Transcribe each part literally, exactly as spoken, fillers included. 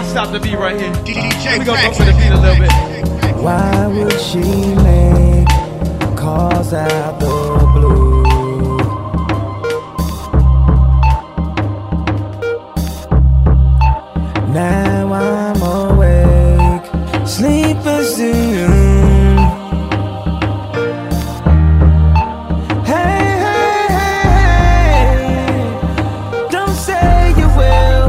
I stopped the beat right here. Let me go go for the beat a little bit. Why would she make calls out the blue? Now I'm awake, sleepless soon. Hey, hey, hey, hey, don't say you will,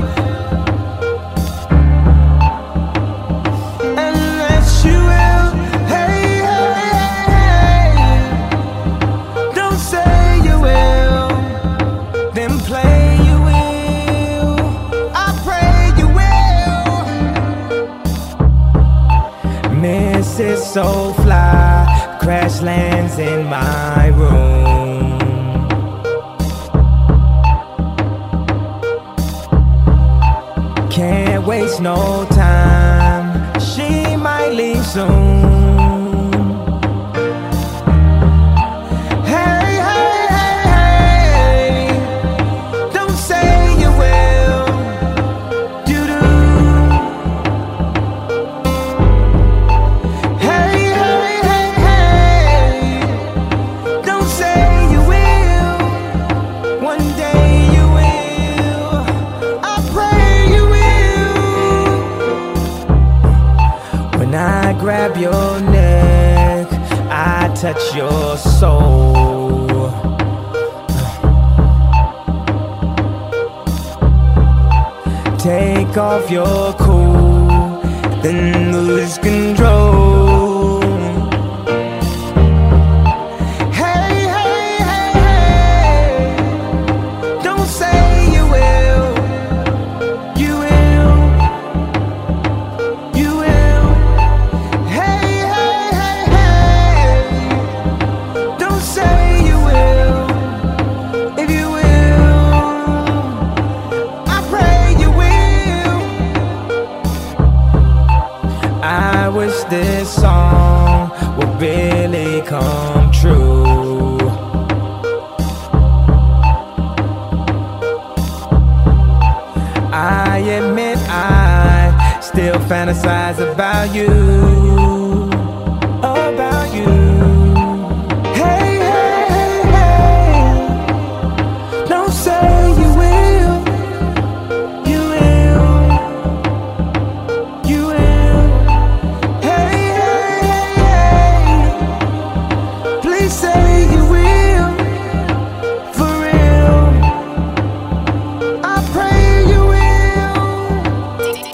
unless you will. Hey, hey, hey, don't say you will, then play you will. I pray you will. Missus Soulfly crash lands in my room. Can't waste no time, she might leave soon. Hey, hey, hey, hey, don't say you will. You do. Hey, hey, hey, hey, don't say you will. One day you will. I pray you will. When I grab your neck, I touch your soul. Take off your cool, then lose control. Hey, hey, hey, hey, don't say you will. You will. You will. Hey, hey, hey, hey, don't say you will. If you will, I pray you will. I wish this song would really come true. I admit I still fantasize about you.